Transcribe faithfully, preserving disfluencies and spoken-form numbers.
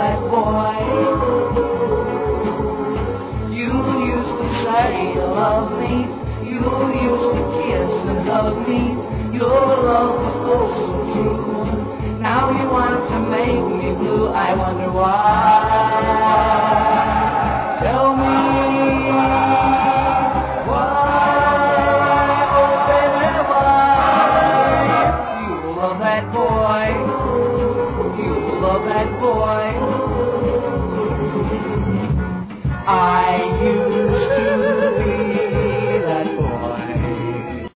bad boy. You used to say you love me. You used to kiss and hug me. Your love was oh so true. Now you want to make me blue. I wonder why.